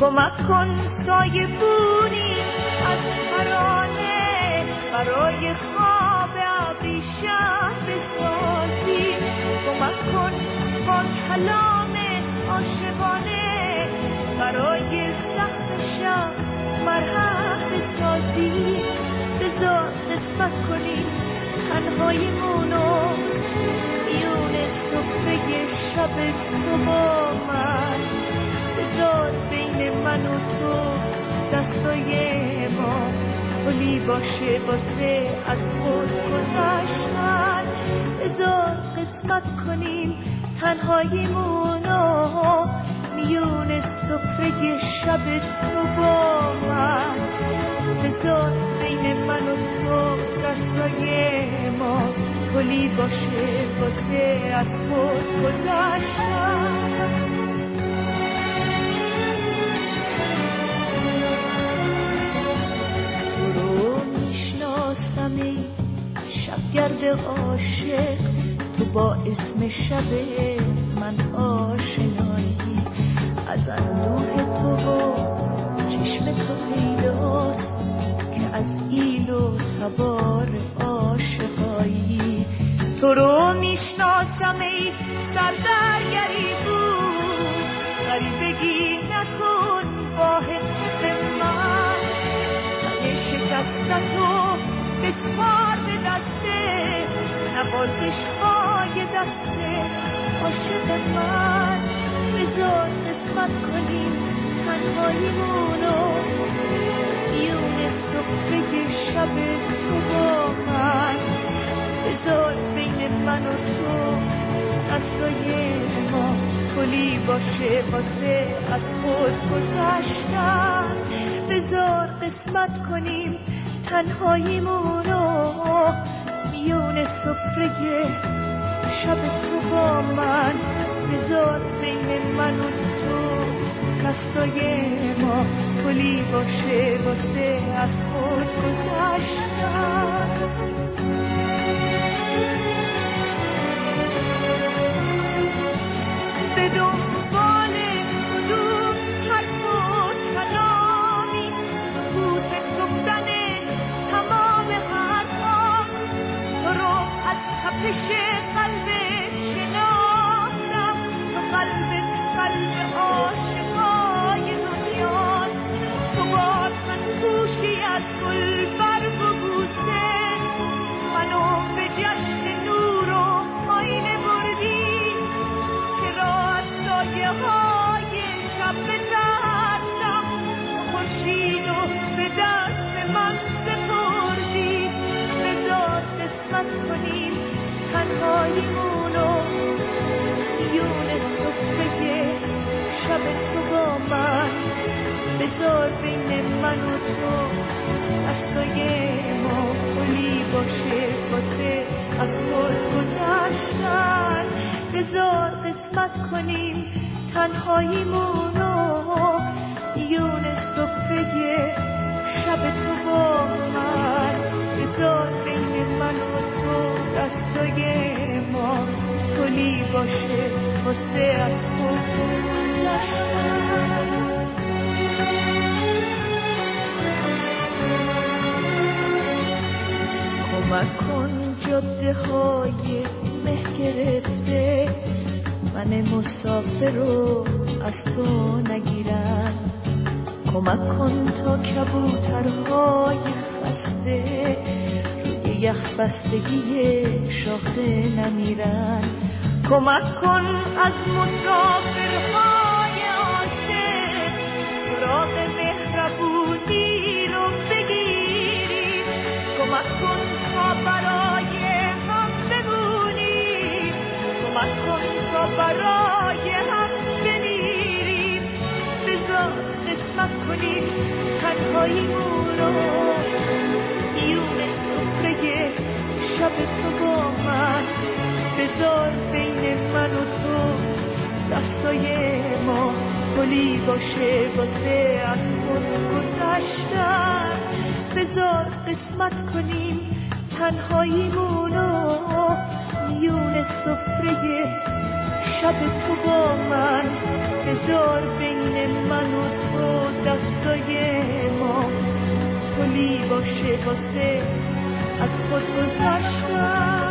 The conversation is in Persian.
کمک کن سایه بونی از ترانه برای خواب ابریشم بسازی. کمک کن با کلام عاشقانه برای سخت شب مرهم بسازی. بذار قسمت کنی تنهاییمونو میون سفره شب تو با من. بذار بین من و تو دستای ما پلی باشه واسه از خود گذشتن. بذار قسمت کنیم تنهاییمونو میون سفره شب تو با من. بذار بین من و تو دستای ما پلی باشه واسه از خود گذشتن. تو رو میشناسم ای شبگرد عاشق، تو با اسم شب من آشنایی. از اندوه تو و چشم تو پیداست که از ایل و تبار عاشقایی. تو رو میشناسم ای سردرگری بود، غریبگی نکن با حس من. من شکستتو بسپار به دسته نوازش های دسته عاشق من. بذار قسمت کنیم تنهاییمونو میون سفره شب تو با من. بذار بین من و تو دستای ما پلی باشه واسه از خود گذشتن. بذار قسمت کنیم تنهاییمونو میون سفره شب تو با من. بذار بین من و تو دستای ما پلی باشه واسه از خود گذشتن. به دنبال کدوم حرف و کلامی سکوت گفتن تمام حرفا. تو رو از تپش قلب شناختم، تو قلب عاشقای دنیاست. تو با من گوشی از گل برگ و بوسه منو به جشن نور و آینه بردی. چرا از سایه های شب بزدم خورشید و به دست من سپردی. بذار قسمت کنیم تنهاییمونو میون سفره شب تو با من. بذار بین من و تو دستای ما پلی باشه واسه از خود گذشتن. بذار قسمت کنیم تنهاییمونو میون سفره شب تو با من. بذار بین من و تو دستای ما پلی باشه واسه از خود گذشتن. کمک کن جاده های مه گرفته من مسافر رو از تو نگیرن. کمک کن تا کبوترهای خسته روی یخ بستگی شاخه نمیرن. کمک کن از مسافرهای عاشق سراغ مهربونی رو بگیری. کمک کن تا برای هم بمونیم، کمک کن تا برای هم بمیریم. بذار قسمت کنیم تنهاییمون رو میون سفره شب تو با من. بذار بین من و تو دستای ما پلی باشه واسه از خود گذشتن. بذار قسمت کنیم تنهاییمونو میون سفره شب تو با من. بذار بین من و تو دستای ما پلی باشه واسه از خود گذشتن.